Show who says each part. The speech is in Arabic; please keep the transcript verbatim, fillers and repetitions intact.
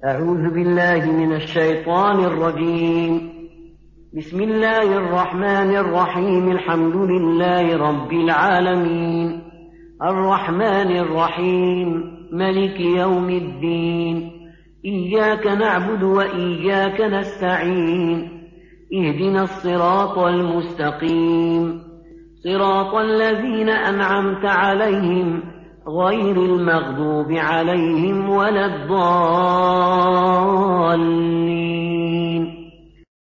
Speaker 1: أعوذ بالله من الشيطان الرجيم. بسم الله الرحمن الرحيم. الحمد لله رب العالمين، الرحمن الرحيم، ملك يوم الدين. إياك نعبد وإياك نستعين. اهدنا الصراط المستقيم، صراط الذين أنعمت عليهم غير المغضوب عليهم ولا الضالين.